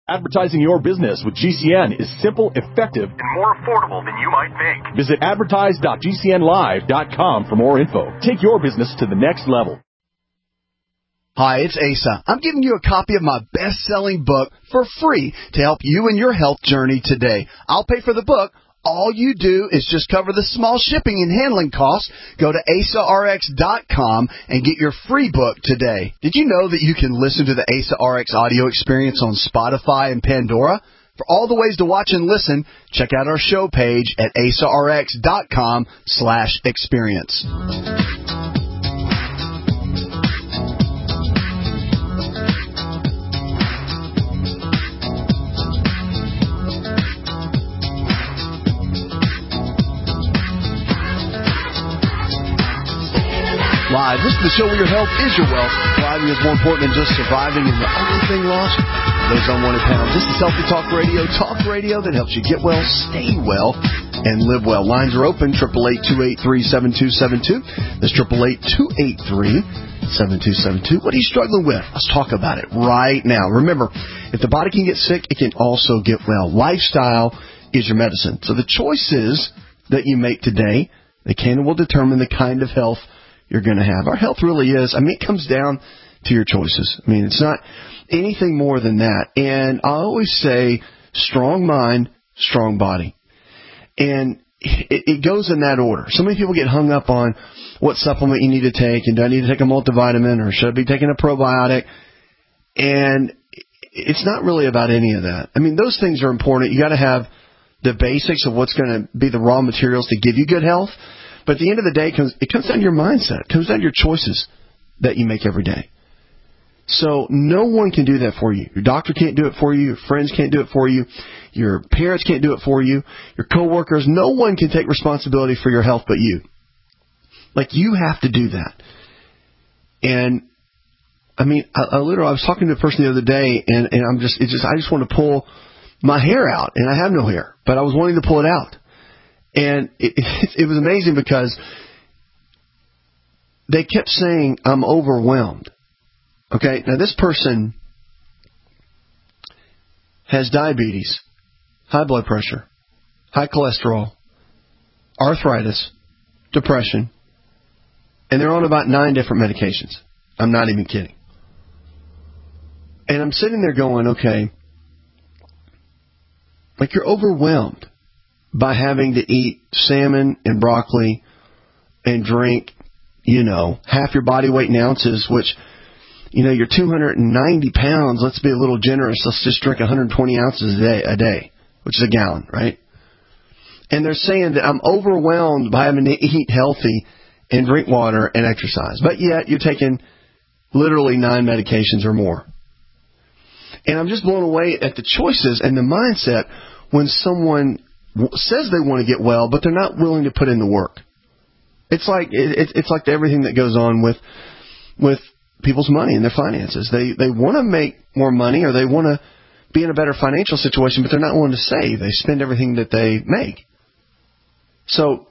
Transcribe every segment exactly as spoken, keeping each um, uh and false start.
Advertising your business with G C N is simple, effective, and more affordable than you might think. Visit advertise dot g c n live dot com for more info. Take your business to the next level. Hi, it's Asa. I'm giving you a copy of my best-selling book for free to help you in your health journey today. I'll pay for the book. All you do is just cover the small shipping and handling costs. Go to asa r x dot com and get your free book today. Did you know that you can listen to the Asa R X audio experience on Spotify and Pandora? For all the ways to watch and listen, check out our show page at asa r x dot com slash experience. Live. This is the show where your health is your wealth. Thriving is more important than just surviving, and the only thing lost are those unwanted pounds. This is Healthy Talk Radio, talk radio that helps you get well, stay well, and live well. Lines are open, eight eight eight, two eight three, seven two seven two. That's eight eight eight, two eight three, seven two seven two. What are you struggling with? Let's talk about it right now. Remember, if the body can get sick, it can also get well. Lifestyle is your medicine. So the choices that you make today, they can and will determine the kind of health you're going to have. Our health really is, I mean, it comes down to your choices. I mean, it's not anything more than that. And I always say, strong mind, strong body. And it, it goes in that order. So many people get hung up on what supplement you need to take, and do I need to take a multivitamin, or should I be taking a probiotic? And it's not really about any of that. I mean, those things are important. You got to have the basics of what's going to be the raw materials to give you good health. But at the end of the day, it comes, it comes down to your mindset. It comes down to your choices that you make every day. So no one can do that for you. Your doctor can't do it for you. Your friends can't do it for you. Your parents can't do it for you. Your coworkers, no one can take responsibility for your health but you. Like, you have to do that. And, I mean, I, I literally, I was talking to a person the other day, and, and I'm just, it's just, I just want to pull my hair out, and I have no hair, but I was wanting to pull it out. And it, it, it was amazing because they kept saying, I'm overwhelmed. Okay, now this person has diabetes, high blood pressure, high cholesterol, arthritis, depression, and they're on about nine different medications. I'm not even kidding. And I'm sitting there going, okay, like, you're overwhelmed by having to eat salmon and broccoli and drink, you know, half your body weight in ounces, which, you know, you're two hundred ninety pounds. Let's be a little generous. Let's just drink one hundred twenty ounces a day, a day, which is a gallon, right? And they're saying that I'm overwhelmed by having to eat healthy and drink water and exercise. But yet you're taking literally nine medications or more. And I'm just blown away at the choices and the mindset when someone says they want to get well, but they're not willing to put in the work. It's like it, it's like everything that goes on with with people's money and their finances. They they want to make more money, or they want to be in a better financial situation, but they're not willing to save. They spend everything that they make. So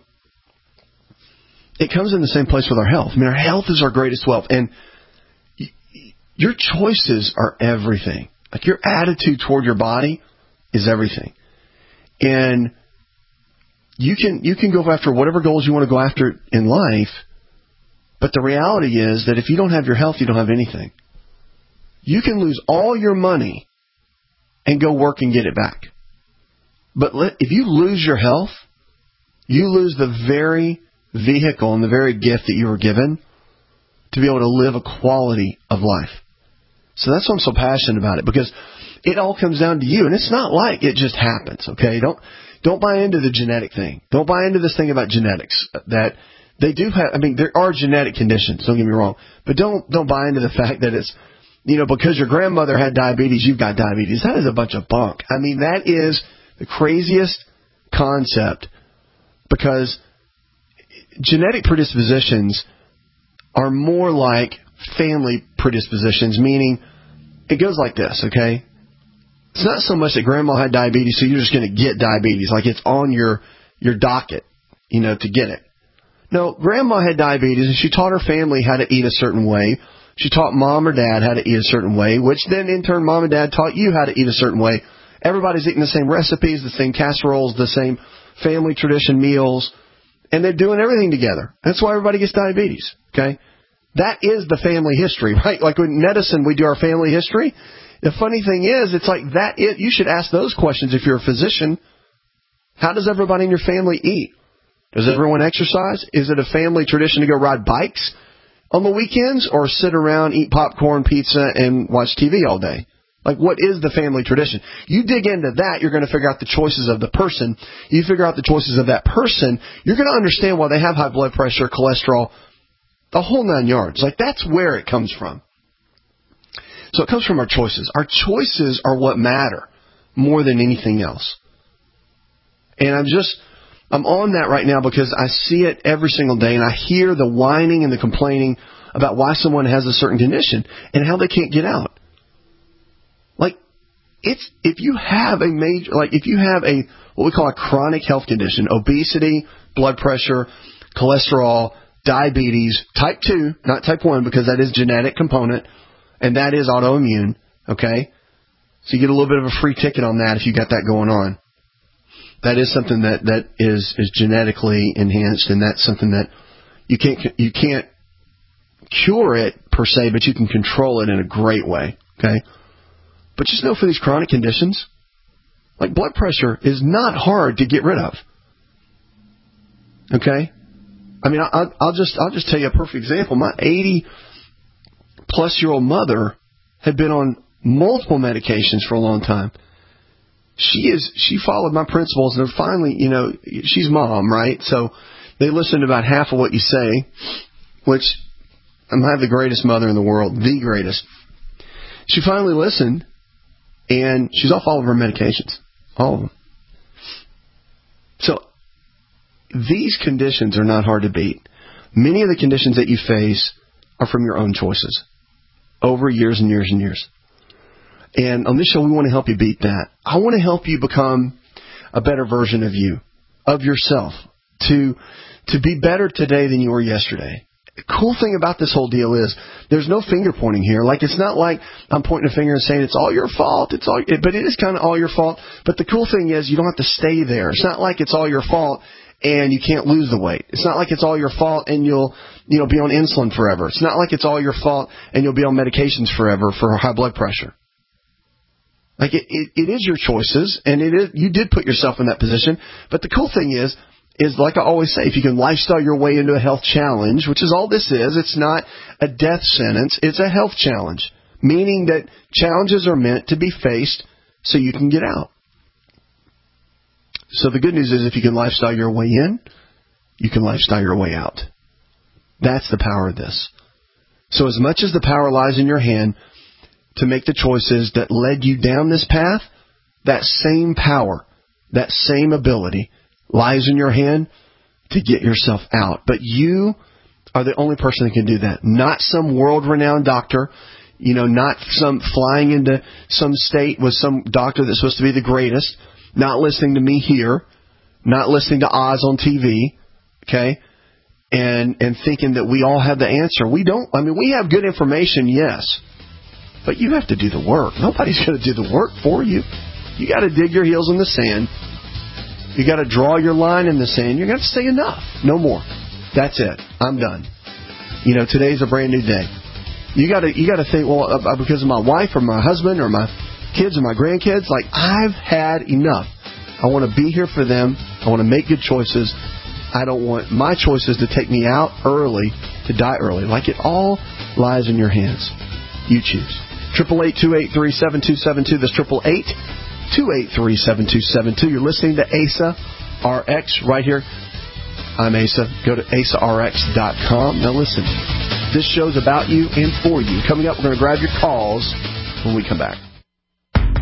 it comes in the same place with our health. I mean, our health is our greatest wealth, and y- your choices are everything. Like, your attitude toward your body is everything. And you can you can go after whatever goals you want to go after in life, but the reality is that if you don't have your health, you don't have anything. You can lose all your money and go work and get it back. But let, if you lose your health, you lose the very vehicle and the very gift that you were given to be able to live a quality of life. So that's why I'm so passionate about it, because it all comes down to you. And it's not like it just happens, okay? Don't don't buy into the genetic thing. Don't buy into this thing about genetics, that they do have, I mean, there are genetic conditions, don't get me wrong. But don't don't buy into the fact that it's, you know, because your grandmother had diabetes, you've got diabetes. That is a bunch of bunk. I mean, that is the craziest concept, because genetic predispositions are more like family predispositions, meaning it goes like this, okay? It's not so much that grandma had diabetes, so you're just going to get diabetes, like it's on your your docket, you know, to get it. No, grandma had diabetes, and she taught her family how to eat a certain way, She taught mom or dad how to eat a certain way, which then in turn mom and dad taught you how to eat a certain way. Everybody's eating the same recipes, the same casseroles, the same family tradition meals, and they're doing everything together. That's why everybody gets diabetes, okay? That is the family history, right? Like with medicine, we do our family history. The funny thing is, it's like that. It, you should ask those questions if you're a physician. How does everybody in your family eat? Does everyone exercise? Is it a family tradition to go ride bikes on the weekends or sit around, eat popcorn, pizza, and watch T V all day? Like, what is the family tradition? You dig into that, you're going to figure out the choices of the person. You figure out the choices of that person, you're going to understand why they have high blood pressure, cholesterol, the whole nine yards. Like, that's where it comes from. So it comes from our choices. Our choices are what matter more than anything else. And I'm just, I'm on that right now because I see it every single day, and I hear the whining and the complaining about why someone has a certain condition and how they can't get out. Like, it's, if you have a major, like if you have a, what we call a chronic health condition, obesity, blood pressure, cholesterol, diabetes, type two, not type one, because that is genetic component, and that is autoimmune, okay? So you get a little bit of a free ticket on that if you got that going on. That is something that, that is, is genetically enhanced, and that's something that you can't, you can't cure it per se, but you can control it in a great way, okay? But just know for these chronic conditions, like blood pressure is not hard to get rid of. Okay? I mean, I'll, I'll just I'll just tell you a perfect example. My eighty-plus-year-old mother had been on multiple medications for a long time. She is she followed my principles, and finally, you know, she's mom, right? So they listen to about half of what you say, which I have the greatest mother in the world, the greatest. She finally listened. And she's off all of her medications. All of them. So, these conditions are not hard to beat. Many of the conditions that you face are from your own choices. Over years and years and years. And on this show, we want to help you beat that. I want to help you become a better version of you. Of yourself. To, to be better today than you were yesterday. The cool thing about this whole deal is there's no finger pointing here. Like, it's not like I'm pointing a finger and saying it's all your fault. It's all, but it is kind of all your fault. But the cool thing is you don't have to stay there. It's not like it's all your fault and you can't lose the weight. It's not like it's all your fault and you'll, you know, be on insulin forever. It's not like it's all your fault and you'll be on medications forever for high blood pressure. Like, it, it, it is your choices, and it is, you did put yourself in that position. But the cool thing is, is like I always say, if you can lifestyle your way into a health challenge, which is all this is, it's not a death sentence, it's a health challenge, meaning that challenges are meant to be faced so you can get out. So the good news is if you can lifestyle your way in, you can lifestyle your way out. That's the power of this. So as much as the power lies in your hand to make the choices that led you down this path, that same power, that same ability lies in your hand to get yourself out. But you are the only person that can do that. Not some world-renowned doctor, you know, not some flying into some state with some doctor that's supposed to be the greatest, not listening to me here, not listening to Oz on T V, okay, and and thinking that we all have the answer. We don't. I mean, we have good information, yes, but you have to do the work. Nobody's going to do the work for you. You got to dig your heels in the sand. You got to draw your line in the sand. You're going to say enough. No more. That's it. I'm done. You know, today's a brand new day. You got to you got to think, well, uh, because of my wife or my husband or my kids or my grandkids, like, I've had enough. I want to be here for them. I want to make good choices. I don't want my choices to take me out early, to die early. Like, it all lies in your hands. You choose. eight eight eight, two eight three, seven two seven two. That's eight eight eight, two eight three, seven two seven two. You're listening to Asa R X right here. I'm Asa. Go to asa r x dot com. Now listen, this show's about you and for you. Coming up, we're going to grab your calls when we come back.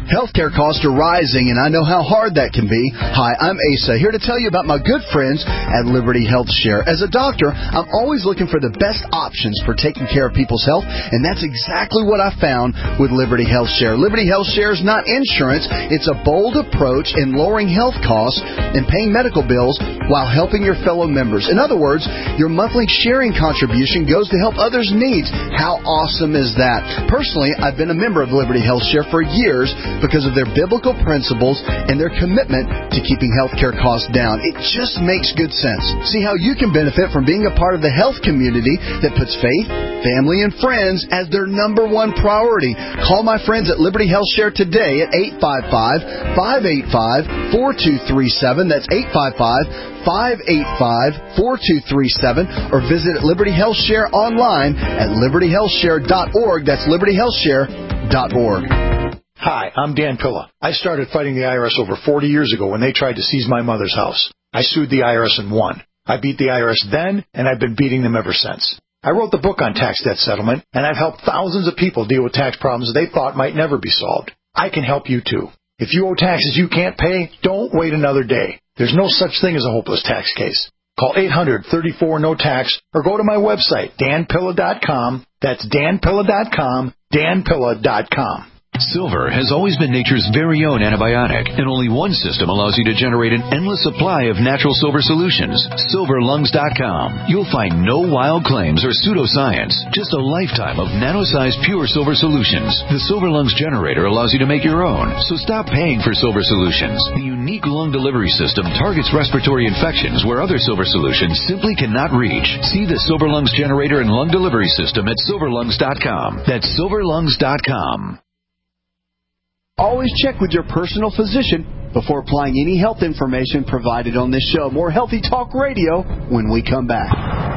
Healthcare costs are rising, and I know how hard that can be. Hi, I'm Asa, here to tell you about my good friends at Liberty Health Share. As a doctor, I'm always looking for the best options for taking care of people's health, and that's exactly what I found with Liberty Health Share. Liberty Health Share is not insurance. It's a bold approach in lowering health costs and paying medical bills while helping your fellow members. In other words, your monthly sharing contribution goes to help others' needs. How awesome is that? Personally, I've been a member of Liberty Health Share for years because of their biblical principles and their commitment to keeping healthcare costs down. It just makes good sense. See how you can benefit from being a part of the health community that puts faith, family, and friends as their number one priority. Call my friends at Liberty Health Share today at eight five five, five eight five, four two three seven. That's eight five five, five eight five, four two three seven. Or visit Liberty Health Share online at liberty health share dot org. That's liberty health share dot org. Hi, I'm Dan Pilla. I started fighting the I R S over forty years ago when they tried to seize my mother's house. I sued the I R S and won. I beat the I R S then, and I've been beating them ever since. I wrote the book on tax debt settlement, and I've helped thousands of people deal with tax problems they thought might never be solved. I can help you too. If you owe taxes you can't pay, don't wait another day. There's no such thing as a hopeless tax case. Call eight hundred, thirty-four, no tax or go to my website, dan pilla dot com. That's dan pilla dot com, dan pilla dot com. Silver has always been nature's very own antibiotic, and only one system allows you to generate an endless supply of natural silver solutions. silver lungs dot com. You'll find no wild claims or pseudoscience, just a lifetime of nano-sized pure silver solutions. The Silver Lungs generator allows you to make your own, so stop paying for silver solutions. The unique lung delivery system targets respiratory infections where other silver solutions simply cannot reach. See the Silver Lungs generator and lung delivery system at silver lungs dot com. That's silver lungs dot com. Always check with your personal physician before applying any health information provided on this show. More Healthy Talk Radio when we come back.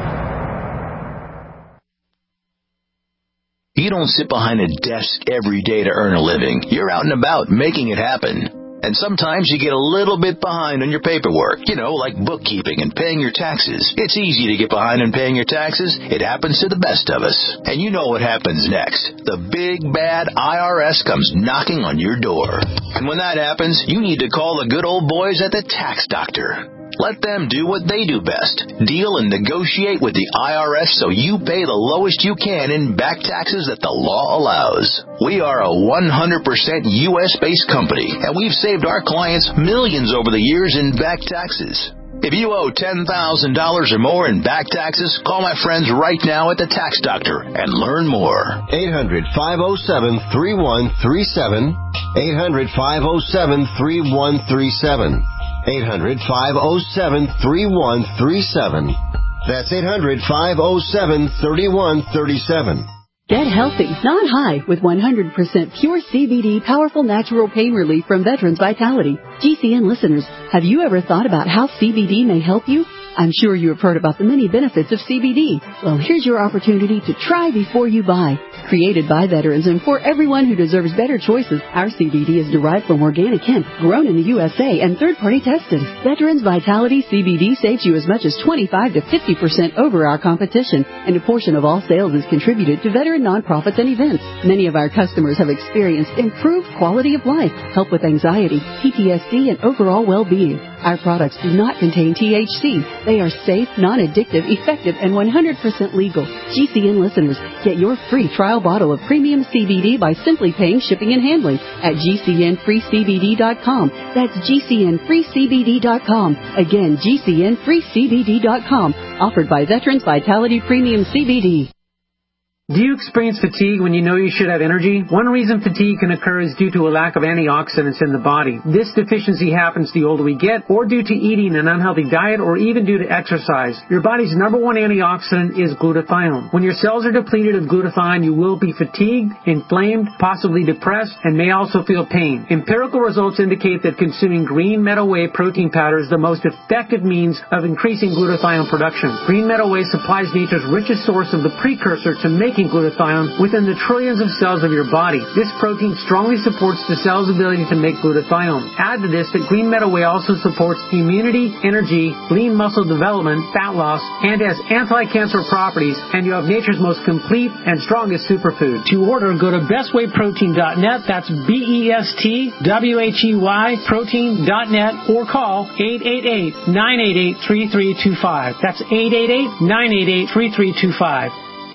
You don't sit behind a desk every day to earn a living. You're out and about making it happen. And sometimes you get a little bit behind on your paperwork, you know, like bookkeeping and paying your taxes. It's easy to get behind on paying your taxes. It happens to the best of us. And you know what happens next. The big, bad I R S comes knocking on your door. And when that happens, you need to call the good old boys at the Tax Doctor. Let them do what they do best. Deal and negotiate with the I R S so you pay the lowest you can in back taxes that the law allows. We are a one hundred percent U S-based company, and we've saved our clients millions over the years in back taxes. If you owe ten thousand dollars or more in back taxes, call my friends right now at the Tax Doctor and learn more. eight hundred, five oh seven, three one three seven. eight hundred, five oh seven, three one three seven. eight hundred, five oh seven, three one three seven. That's eight hundred, five oh seven, three one three seven. Get healthy, not high, with one hundred percent pure C B D powerful natural pain relief from Veterans Vitality. G C N listeners, have you ever thought about how C B D may help you? I'm sure you have heard about the many benefits of C B D. Well, here's your opportunity to try before you buy. Created by veterans and for everyone who deserves better choices, our C B D is derived from organic hemp, grown in the U S A, and third-party tested. Veterans Vitality C B D saves you as much as twenty-five to fifty percent over our competition, and a portion of all sales is contributed to veteran nonprofits and events. Many of our customers have experienced improved quality of life, help with anxiety, P T S D, and overall well-being. Our products do not contain T H C. They are safe, non-addictive, effective, and one hundred percent legal. G C N listeners, get your free trial bottle of premium C B D by simply paying shipping and handling at G C N free C B D dot com. That's G C N free C B D dot com. Again, G C N free C B D dot com. Offered by Veterans Vitality Premium C B D. Do you experience fatigue when you know you should have energy? One reason fatigue can occur is due to a lack of antioxidants in the body. This deficiency happens the older we get, or due to eating an unhealthy diet, or even due to exercise. Your body's number one antioxidant is glutathione. When your cells are depleted of glutathione, you will be fatigued, inflamed, possibly depressed, and may also feel pain. Empirical results indicate that consuming green meadow whey protein powder is the most effective means of increasing glutathione production. Green meadow whey supplies nature's richest source of the precursor to make making glutathione within the trillions of cells of your body. This protein strongly supports the cell's ability to make glutathione. Add to this that Green Meadow Whey also supports immunity, energy, lean muscle development, fat loss, and has anti-cancer properties, and you have nature's most complete and strongest superfood. To order, go to best way protein dot net. That's B E S T W H E Y protein dot net, or call eight eight eight, nine eight eight, three three two five. That's eight eight eight, nine eight eight, three three two five.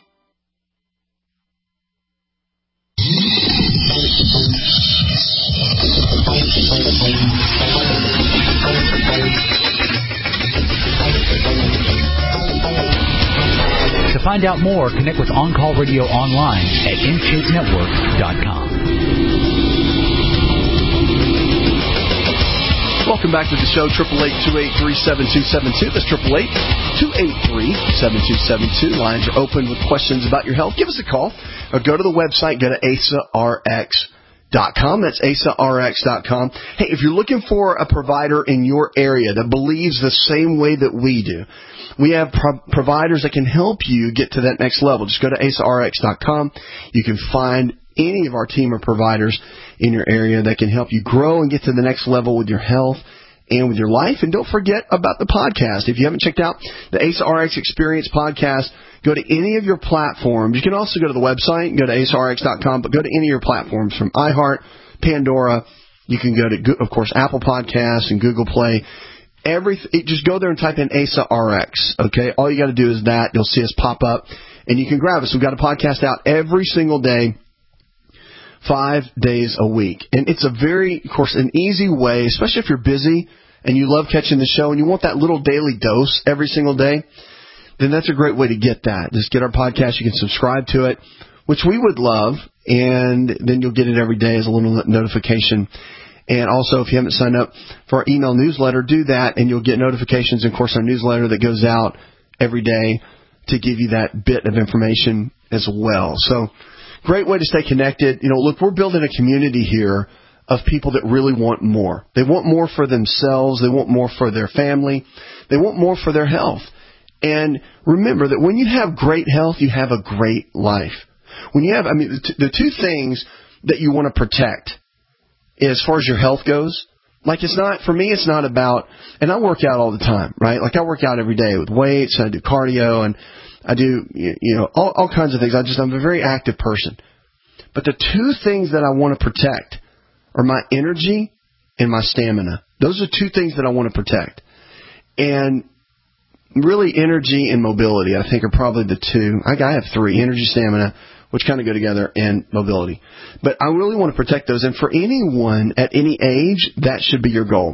To find out more, connect with On Call Radio online at in shape network dot com. Welcome back to the show, eight eight eight, two eight three, seven two seven two. That's eight eight eight, two eight three, seven two seven two. Lines are open with questions about your health. Give us a call or go to the website. Go to A S A R X dot com. That's A S A R X dot com. Hey, if you're looking for a provider in your area that believes the same way that we do, we have pro- providers that can help you get to that next level. Just go to A S A R X dot com. You can find any of our team of providers in your area that can help you grow and get to the next level with your health and with your life. And don't forget about the podcast. If you haven't checked out the A S A R X Experience podcast, go to any of your platforms. You can also go to the website and go to A S A R X dot com, but go to any of your platforms from iHeart, Pandora. You can go to, of course, Apple Podcasts and Google Play. Everything, just go there and type in A S A R X, okay? All you got to do is that. You'll see us pop up, and you can grab us. We've got a podcast out every single day, five days a week. And it's a very, of course, an easy way, especially if you're busy and you love catching the show and you want that little daily dose every single day, then that's a great way to get that. Just get our podcast. You can subscribe to it, which we would love, and then you'll get it every day as a little notification. And also, if you haven't signed up for our email newsletter, do that, and you'll get notifications. And, of course, our newsletter that goes out every day to give you that bit of information as well. So, great way to stay connected. You know, look, we're building a community here of people that really want more. They want more for themselves. They want more for their family. They want more for their health. And remember that when you have great health, you have a great life. When you have, I mean, the, t- the two things that you want to protect as far as your health goes, like it's not, for me, it's not about, and I work out all the time, right? Like I work out every day with weights, I do cardio, and I do, you know, all, all kinds of things. I just, I'm a very active person. But the two things that I want to protect are my energy and my stamina. Those are two things that I want to protect. And really, energy and mobility, I think, are probably the two. I, I have three, energy, stamina, which kind of go together, and mobility. But I really want to protect those. And for anyone at any age, that should be your goal.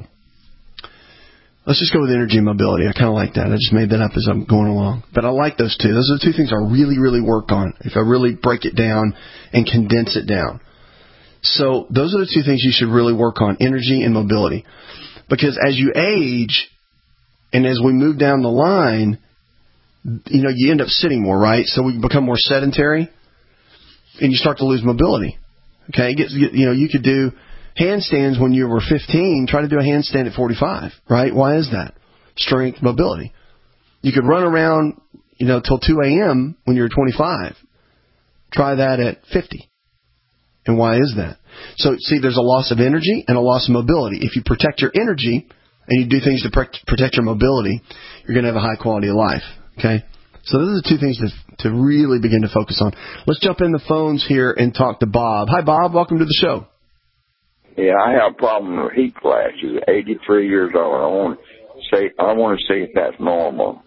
Let's just go with energy and mobility. I kind of like that. I just made that up as I'm going along. But I like those two. Those are the two things I really, really work on, if I really break it down and condense it down. So those are the two things you should really work on, energy and mobility. Because as you age, and as we move down the line, you know, you end up sitting more, right? So we become more sedentary, and you start to lose mobility. Okay, it gets, you know, you could do handstands when you were fifteen. Try to do a handstand at forty-five, right? Why is that? Strength, mobility. You could run around, you know, till two a.m. when you're twenty-five. Try that at fifty. And why is that? So, see, there's a loss of energy and a loss of mobility. If you protect your energy and you do things to protect your mobility, you're going to have a high quality of life. Okay? So those are the two things to, to really begin to focus on. Let's jump in the phones here and talk to Bob. Hi, Bob. Welcome to the show. Yeah, I have a problem with heat flashes. eighty-three years old. I want to say, I want to see if that's normal.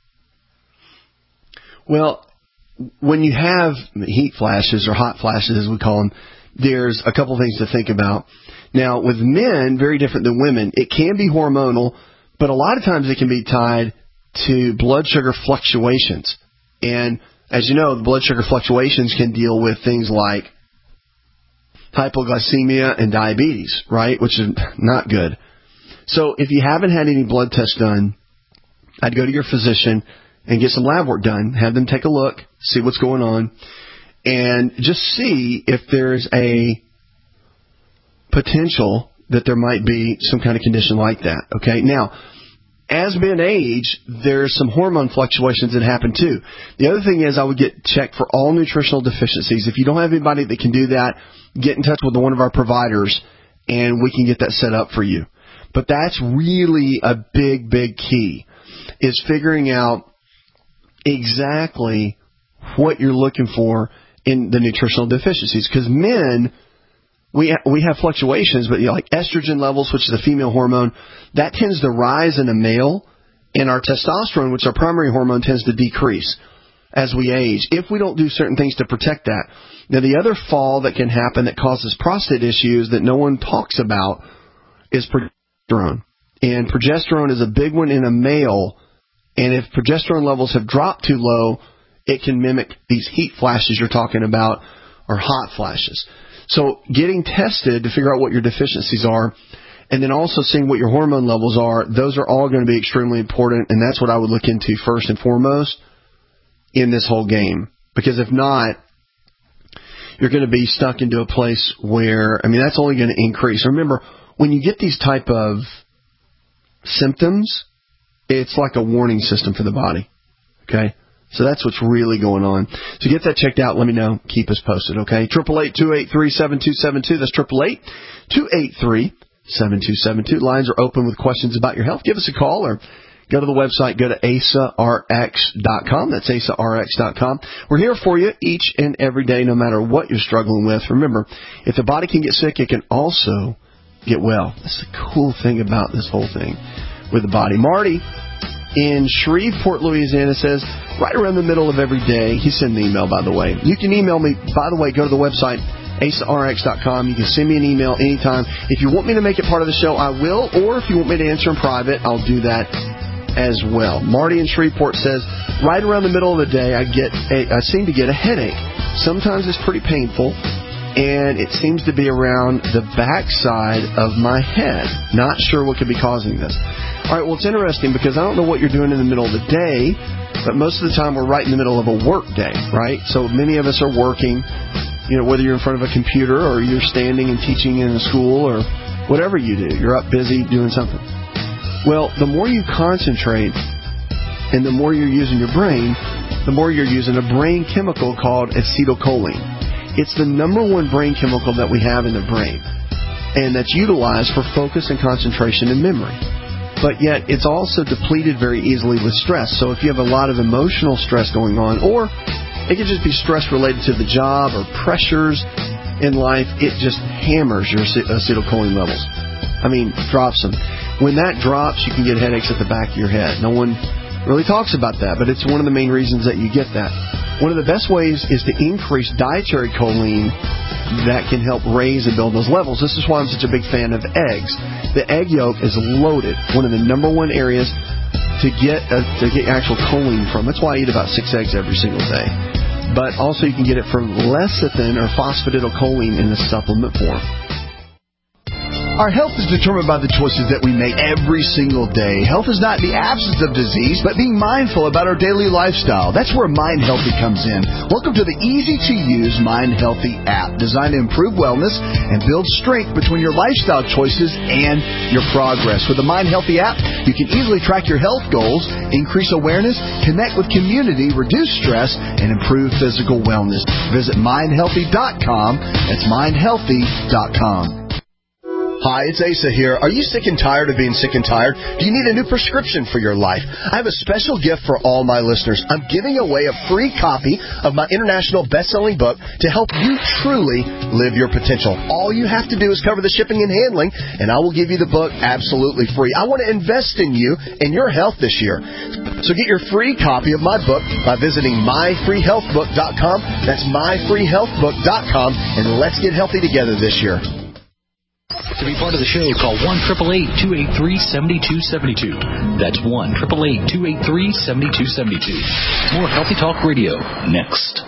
Well, when you have heat flashes or hot flashes, as we call them, there's a couple things to think about. Now, with men, very different than women, it can be hormonal, but a lot of times it can be tied to blood sugar fluctuations. And as you know, the blood sugar fluctuations can deal with things like hypoglycemia and diabetes, right, which is not good. So if you haven't had any blood tests done, I'd go to your physician and get some lab work done, have them take a look, see what's going on, and just see if there's a potential that there might be some kind of condition like that. Okay, now, as men age, there's some hormone fluctuations that happen too. The other thing is I would get checked for all nutritional deficiencies. If you don't have anybody that can do that, get in touch with one of our providers, and we can get that set up for you. But that's really a big, big key, is figuring out exactly what you're looking for in the nutritional deficiencies. Because men, we ha- we have fluctuations, but you know, like estrogen levels, which is a female hormone, that tends to rise in a male, and our testosterone, which is our primary hormone, tends to decrease as we age if we don't do certain things to protect that. Now, the other fall that can happen that causes prostate issues that no one talks about is progesterone. And progesterone is a big one in a male, and if progesterone levels have dropped too low, it can mimic these heat flashes you're talking about, or hot flashes. So getting tested to figure out what your deficiencies are, and then also seeing what your hormone levels are, those are all going to be extremely important, and that's what I would look into first and foremost in this whole game. Because if not, you're going to be stuck into a place where, I mean, that's only going to increase. Remember, when you get these type of symptoms, it's like a warning system for the body. Okay? So that's what's really going on. So get that checked out. Let me know. Keep us posted, okay? eight eight eight, two eight three, seven two seven two. That's eight eight eight, two eight three, seven two seven two. Lines are open with questions about your health. Give us a call or go to the website. Go to A S A R X dot com. That's A S A R X dot com. We're here for you each and every day, no matter what you're struggling with. Remember, if the body can get sick, it can also get well. That's the cool thing about this whole thing with the body. Marty in Shreveport, Louisiana says, right around the middle of every day, he sent an email, by the way. You can email me, by the way, go to the website, A S A R X dot com. You can send me an email anytime. If you want me to make it part of the show, I will, or if you want me to answer in private, I'll do that as well. Marty in Shreveport says, right around the middle of the day, I get a, I seem to get a headache. Sometimes it's pretty painful, and it seems to be around the backside of my head. Not sure what could be causing this. All right, well, it's interesting because I don't know what you're doing in the middle of the day, but most of the time we're right in the middle of a work day, right? So many of us are working, you know, whether you're in front of a computer or you're standing and teaching in a school or whatever you do. You're up busy doing something. Well, the more you concentrate and the more you're using your brain, the more you're using a brain chemical called acetylcholine. It's the number one brain chemical that we have in the brain, and that's utilized for focus and concentration and memory. But yet, it's also depleted very easily with stress. So if you have a lot of emotional stress going on, or it could just be stress related to the job or pressures in life, it just hammers your acetylcholine levels. I mean, drops them. When that drops, you can get headaches at the back of your head. No one really talks about that, but it's one of the main reasons that you get that. One of the best ways is to increase dietary choline that can help raise and build those levels. This is why I'm such a big fan of eggs. The egg yolk is loaded, one of the number one areas to get uh, to get actual choline from. That's why I eat about six eggs every single day. But also you can get it from lecithin or phosphatidylcholine in the supplement form. Our health is determined by the choices that we make every single day. Health is not the absence of disease, but being mindful about our daily lifestyle. That's where Mind Healthy comes in. Welcome to the easy-to-use Mind Healthy app, designed to improve wellness and build strength between your lifestyle choices and your progress. With the Mind Healthy app, you can easily track your health goals, increase awareness, connect with community, reduce stress, and improve physical wellness. Visit mind healthy dot com. That's mind healthy dot com. Hi, it's Asa here. Are you sick and tired of being sick and tired? Do you need a new prescription for your life? I have a special gift for all my listeners. I'm giving away a free copy of my international best-selling book to help you truly live your potential. All you have to do is cover the shipping and handling, and I will give you the book absolutely free. I want to invest in you and your health this year. So get your free copy of my book by visiting my free health book dot com. That's my free health book dot com, and let's get healthy together this year. To be part of the show, call one eight eight eight, two eight three, seven two seven two. That's one eight eight eight, two eight three, seven two seven two. More Healthy Talk Radio next.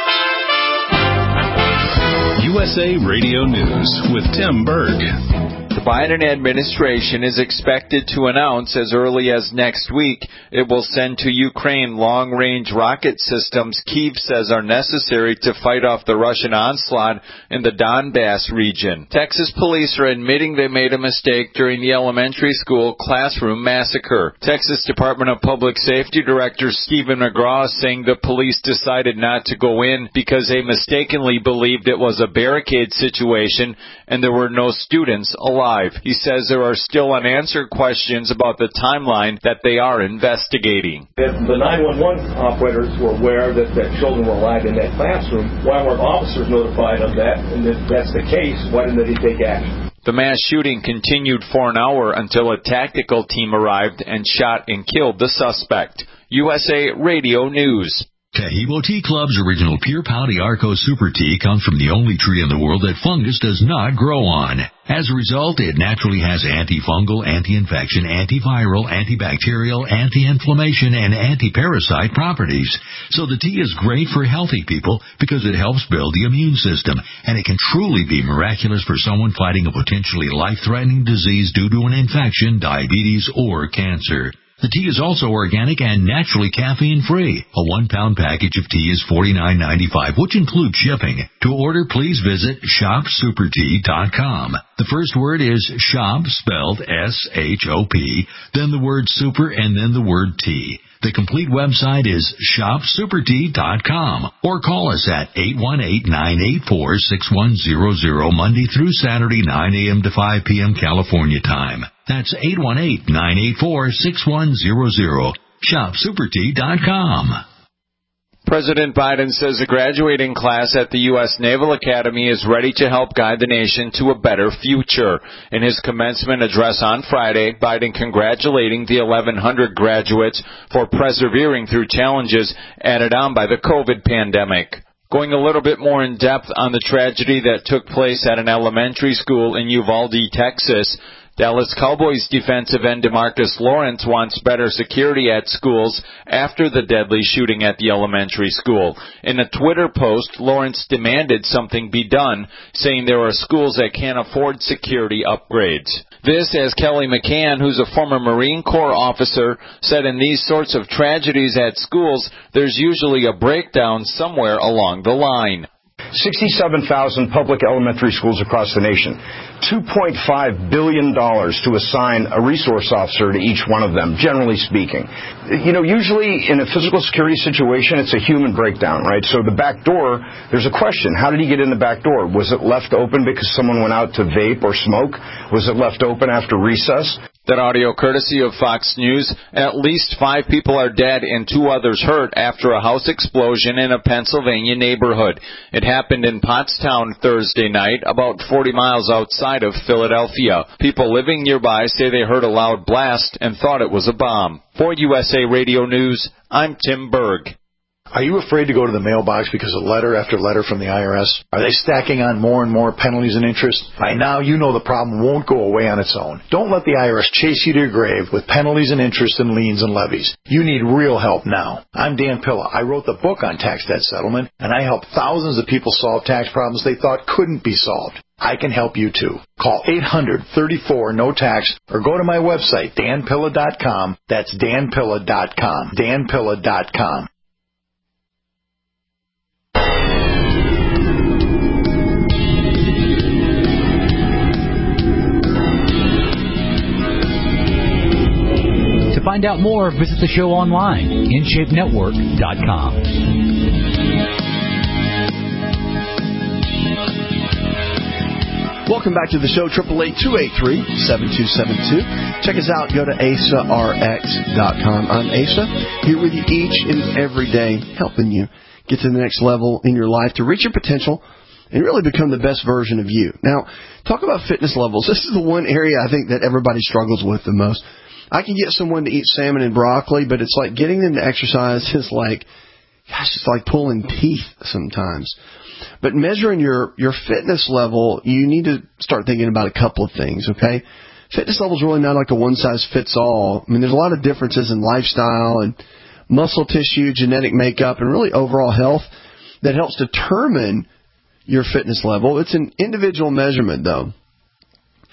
U S A Radio News with Tim Berg. The Biden administration is expected to announce as early as next week it will send to Ukraine long-range rocket systems Kyiv says are necessary to fight off the Russian onslaught in the Donbass region. Texas police are admitting they made a mistake during the elementary school classroom massacre. Texas Department of Public Safety Director Stephen McGraw is saying the police decided not to go in because they mistakenly believed it was a barricade situation and there were no students alive. He says there are still unanswered questions about the timeline that they are investigating. If the nine one one operators were aware that, that children were alive in that classroom, why weren't officers notified of that? And if that's the case, why didn't they take action? The mass shooting continued for an hour until a tactical team arrived and shot and killed the suspect. U S A Radio News. Tahibo Tea Club's original Pure Pouty Arco Super Tea comes from the only tree in the world that fungus does not grow on. As a result, it naturally has antifungal, anti-infection, antiviral, antibacterial, anti-inflammation, and anti-parasite properties. So the tea is great for healthy people because it helps build the immune system, and it can truly be miraculous for someone fighting a potentially life-threatening disease due to an infection, diabetes, or cancer. The tea is also organic and naturally caffeine-free. A one-pound package of tea is forty-nine ninety-five, which includes shipping. To order, please visit shop super tea dot com. The first word is shop, spelled S H O P, then the word super, and then the word tea. The complete website is shop super tea dot com, or call us at eight one eight, nine eight four, six one zero zero Monday through Saturday, nine a.m. to five p.m. California time. That's eight one eight, nine eight four, six one zero zero. shop super tea dot com. President Biden says a graduating class at the U S Naval Academy is ready to help guide the nation to a better future. In his commencement address on Friday, Biden congratulating the eleven hundred graduates for persevering through challenges added on by the COVID pandemic. Going a little bit more in depth on the tragedy that took place at an elementary school in Uvalde, Texas, Dallas Cowboys defensive end DeMarcus Lawrence wants better security at schools after the deadly shooting at the elementary school. In a Twitter post, Lawrence demanded something be done, saying there are schools that can't afford security upgrades. This, as Kelly McCann, who's a former Marine Corps officer, said in these sorts of tragedies at schools, there's usually a breakdown somewhere along the line. sixty-seven thousand public elementary schools across the nation. two point five billion dollars to assign a resource officer to each one of them, generally speaking. You know, usually in a physical security situation, it's a human breakdown, right? So the back door, there's a question. How did he get in the back door? Was it left open because someone went out to vape or smoke? Was it left open after recess? That audio courtesy of Fox News. At least five people are dead and two others hurt after a house explosion in a Pennsylvania neighborhood. It happened in Pottstown Thursday night, about forty miles outside of Philadelphia. People living nearby say they heard a loud blast and thought it was a bomb. For U S A Radio News, I'm Tim Berg. Are you afraid to go to the mailbox because of letter after letter from the I R S? Are they stacking on more and more penalties and interest? By now, you know the problem won't go away on its own. Don't let the I R S chase you to your grave with penalties and interest and liens and levies. You need real help now. I'm Dan Pilla. I wrote the book on tax debt settlement, and I help thousands of people solve tax problems they thought couldn't be solved. I can help you too. Call eight hundred, thirty-four, no tax or go to my website, dan pilla dot com. That's dan pilla dot com. dan pilla dot com. To find out more, visit the show online, in shape network dot com. Welcome back to the show, eight eight eight, two eight three, seven two seven two. Check us out. Go to asa r x dot com. I'm Asa, here with you each and every day, helping you get to the next level in your life to reach your potential and really become the best version of you. Now, talk about fitness levels. This is the one area I think that everybody struggles with the most. I can get someone to eat salmon and broccoli, but it's like getting them to exercise is like, gosh, it's like pulling teeth sometimes. But measuring your, your fitness level, you need to start thinking about a couple of things, okay? Fitness level is really not like a one-size-fits-all. I mean, there's a lot of differences in lifestyle and muscle tissue, genetic makeup, and really overall health that helps determine your fitness level. It's an individual measurement, though.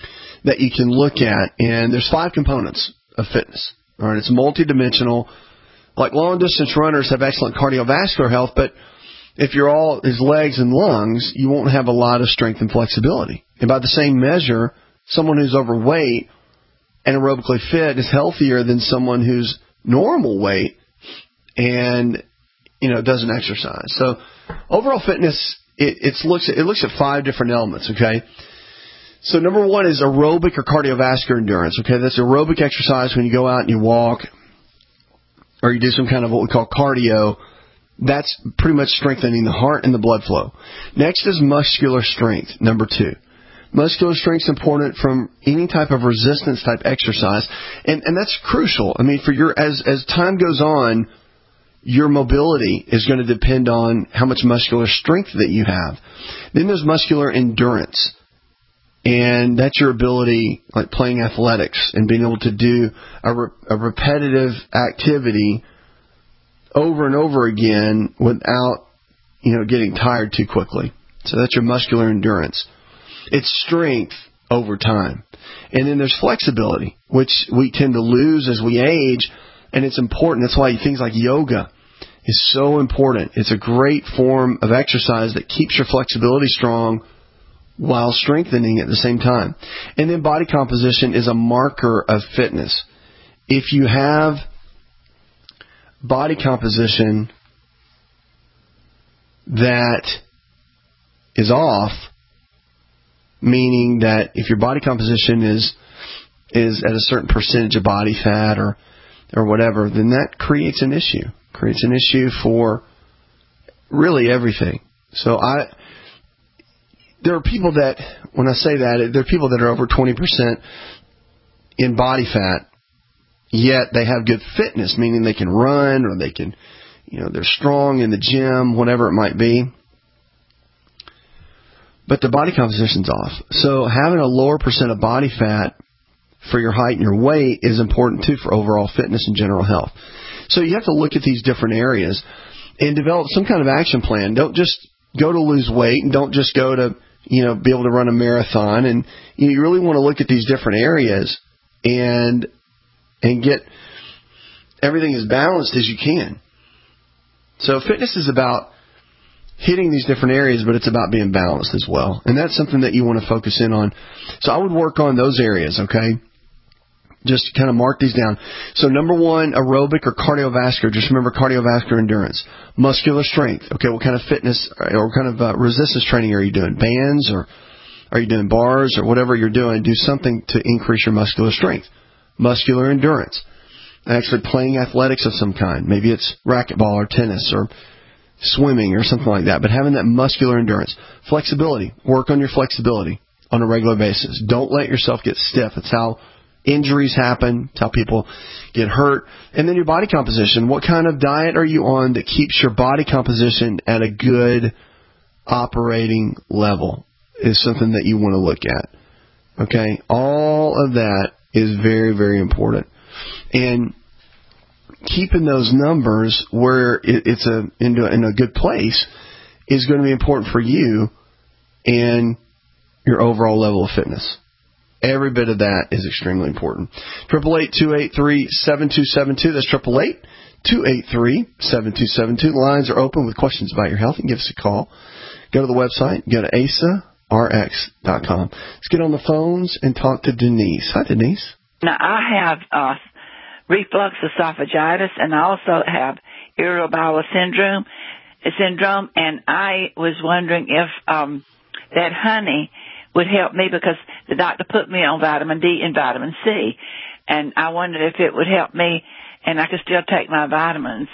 that you can look at. And there's five components of fitness. All right, it's multidimensional. Like long-distance runners have excellent cardiovascular health, but if you're all his legs and lungs, you won't have a lot of strength and flexibility. And by the same measure, someone who's overweight and aerobically fit is healthier than someone who's normal weight and, you know, doesn't exercise. So overall fitness, it, it's looks at, it looks at five different elements, okay? So number one is aerobic or cardiovascular endurance, okay? That's aerobic exercise when you go out and you walk or you do some kind of what we call cardio. That's pretty much strengthening the heart and the blood flow. Next is muscular strength, number two. Muscular strength is important from any type of resistance type exercise, and, and that's crucial. I mean, for your as as time goes on, your mobility is going to depend on how much muscular strength that you have. Then there's muscular endurance, and that's your ability, like playing athletics and being able to do a, re, a repetitive activity over and over again without, you know, getting tired too quickly. So that's your muscular endurance. It's strength over time. And then there's flexibility, which we tend to lose as we age, and it's important. That's why things like yoga is so important. It's a great form of exercise that keeps your flexibility strong while strengthening at the same time. And then body composition is a marker of fitness. If you have body composition that is off, meaning that if your body composition is is at a certain percentage of body fat or or whatever, then that creates an issue. Creates an issue for really everything. So I there are people that, when I say that, there are people that are over twenty percent in body fat, yet they have good fitness, meaning they can run or they can, you know, they're strong in the gym, whatever it might be. But the body composition's off. So having a lower percent of body fat for your height and your weight is important too for overall fitness and general health. So you have to look at these different areas and develop some kind of action plan. Don't just go to lose weight, and don't just go to, you know, be able to run a marathon. And you know, you really want to look at these different areas and and get everything as balanced as you can. So fitness is about hitting these different areas, but it's about being balanced as well. And that's something that you want to focus in on. So I would work on those areas, okay? Just kind of mark these down. So number one, aerobic or cardiovascular. Just remember cardiovascular endurance. Muscular strength. Okay, what kind of fitness or what kind of uh, resistance training are you doing? Bands, or are you doing bars, or whatever you're doing? Do something to increase your muscular strength. Muscular endurance. Actually playing athletics of some kind. Maybe it's racquetball or tennis or swimming or something like that. But having that muscular endurance. Flexibility. Work on your flexibility on a regular basis. Don't let yourself get stiff. It's how injuries happen. It's how people get hurt. And then your body composition. What kind of diet are you on that keeps your body composition at a good operating level is something that you want to look at. Okay? All of that is very, very important. And keeping those numbers where it, it's a in, a in a good place is going to be important for you and your overall level of fitness. Every bit of that is extremely important. Triple eight two eight three seven two seven two. That's triple eight two eight three seven two seven two. The lines are open with questions about your health. You can give us a call. Go to the website. Go to A S A R X dot com. Let's get on the phones and talk to Denise. Hi, Denise. Now I have uh, reflux esophagitis, and I also have irritable bowel syndrome. Syndrome, and I was wondering if um, that honey would help me, because the doctor put me on vitamin D and vitamin C, and I wondered if it would help me and I could still take my vitamins.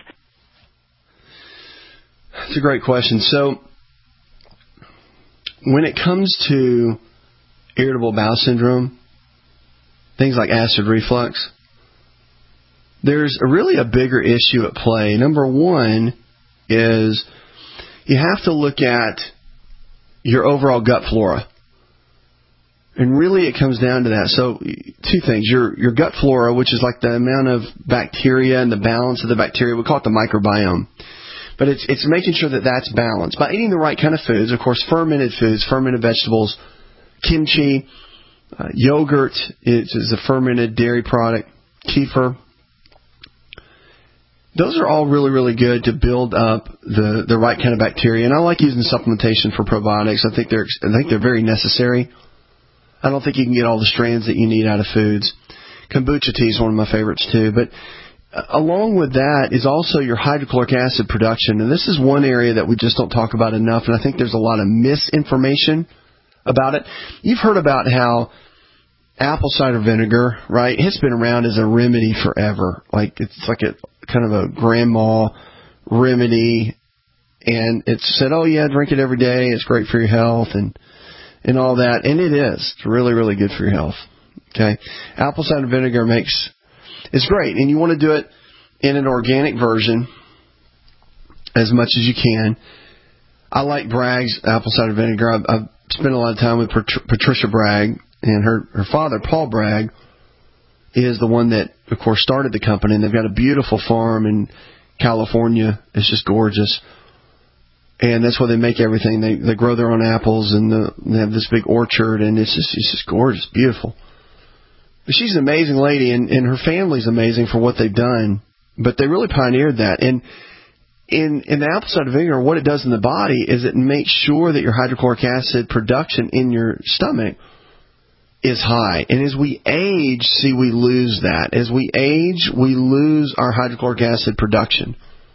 That's a great question. So when it comes to irritable bowel syndrome, things like acid reflux, there's a really a bigger issue at play. Number one is you have to look at your overall gut flora. And really it comes down to that. So two things. Your your gut flora, which is like the amount of bacteria and the balance of the bacteria. We call it the microbiome. But it's it's making sure that that's balanced. By eating the right kind of foods, of course, fermented foods, fermented vegetables, kimchi, Uh, yogurt is, is a fermented dairy product. Kefir. Those are all really, really good to build up the, the right kind of bacteria. And I like using supplementation for probiotics. I think they're I think they're very necessary. I don't think you can get all the strands that you need out of foods. Kombucha tea is one of my favorites too. But along with that is also your hydrochloric acid production. And this is one area that we just don't talk about enough. And I think there's a lot of misinformation about it. You've heard about how apple cider vinegar, right? It's been around as a remedy forever. Like it's like a kind of a grandma remedy, and it's said, oh yeah, drink it every day. It's great for your health and and all that, and it is. It's really, really good for your health. Okay, apple cider vinegar makes it's great, and you want to do it in an organic version as much as you can. I like Bragg's apple cider vinegar. I've, I've spent a lot of time with Pat- Patricia Bragg. And her, her father, Paul Bragg, is the one that, of course, started the company. And they've got a beautiful farm in California. It's just gorgeous. And that's where they make everything. They they grow their own apples, and the, they have this big orchard, and it's just it's just gorgeous, beautiful. But she's an amazing lady, and, and her family's amazing for what they've done. But they really pioneered that. And in, in the apple cider vinegar, what it does in the body is it makes sure that your hydrochloric acid production in your stomach is high. And as we age, see, we lose that. As we age, we lose our hydrochloric acid production.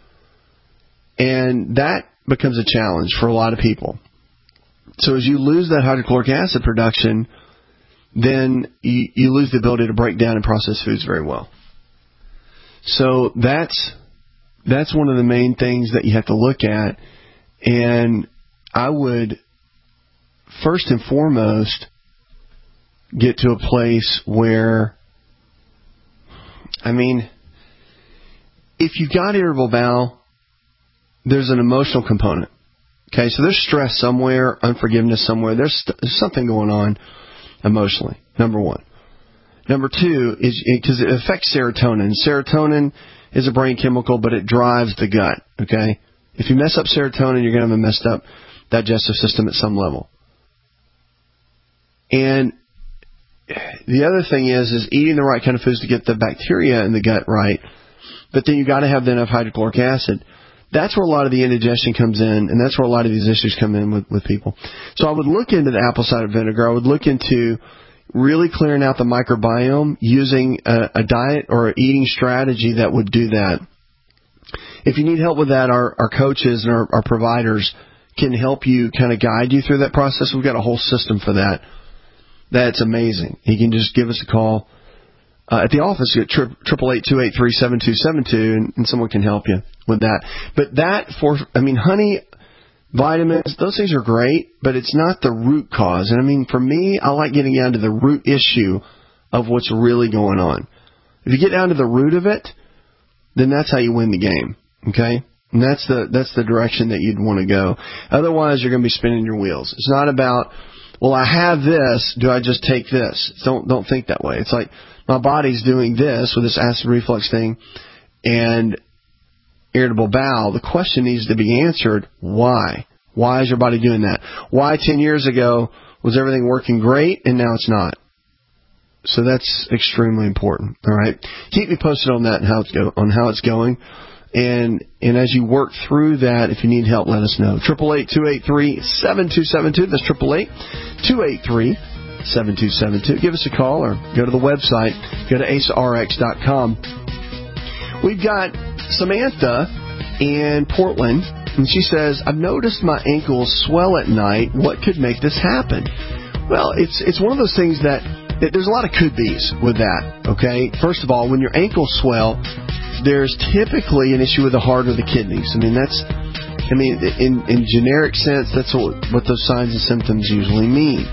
And that becomes a challenge for a lot of people. So as you lose that hydrochloric acid production, then you, you lose the ability to break down and process foods very well. So that's that's one of the main things that you have to look at. And I would, first and foremost, get to a place where, I mean, if you've got irritable bowel, there's an emotional component. Okay, so there's stress somewhere, unforgiveness somewhere. There's, st- there's something going on emotionally, number one. Number two is because it affects serotonin. Serotonin is a brain chemical, but it drives the gut. Okay, if you mess up serotonin, you're going to have a messed up digestive system at some level. And the other thing is, is eating the right kind of foods to get the bacteria in the gut right. But then you got to have enough hydrochloric acid. That's where a lot of the indigestion comes in, and that's where a lot of these issues come in with, with people. So I would look into the apple cider vinegar. I would look into really clearing out the microbiome using a, a diet or an eating strategy that would do that. If you need help with that, our, our coaches and our, our providers can help you kind of guide you through that process. We've got a whole system for that. That's amazing. You can just give us a call uh, at the office at triple eight two eight three seven two seven two, and, and someone can help you with that. But that for, I mean, honey, vitamins, those things are great, but it's not the root cause. And I mean, for me, I like getting down to the root issue of what's really going on. If you get down to the root of it, then that's how you win the game. Okay? And that's the that's the direction that you'd want to go. Otherwise, you're going to be spinning your wheels. It's not about, well, I have this, do I just take this? Don't don't think that way. It's like, my body's doing this with this acid reflux thing and irritable bowel. The question needs to be answered, why? Why is your body doing that? Why ten years ago was everything working great and now it's not? So that's extremely important. All right, keep me posted on that and how it's go on how it's going. And and as you work through that, if you need help, let us know. Triple eight two eight three seven two seven two. That's triple eight two eight three seven two seven two. Give us a call or go to the website. Go to asa r x dot com. We've got Samantha in Portland, and she says, "I've noticed my ankles swell at night. What could make this happen?" Well, it's it's one of those things that, that there's a lot of could-be's with that. Okay, first of all, when your ankles swell, there's typically an issue with the heart or the kidneys. I mean, that's, I mean, in, in generic sense, that's what, what those signs and symptoms usually mean.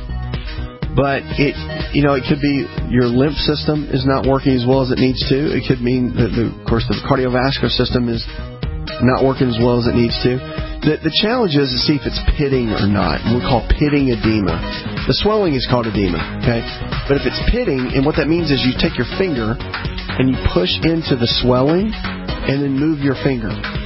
But it, you know, it could be your lymph system is not working as well as it needs to. It could mean that, the, of course, the cardiovascular system is not working as well as it needs to. The, the challenge is to see if it's pitting or not. We call pitting edema. The swelling is called edema, okay? But if it's pitting, and what that means is you take your finger and you push into the swelling and then move your finger.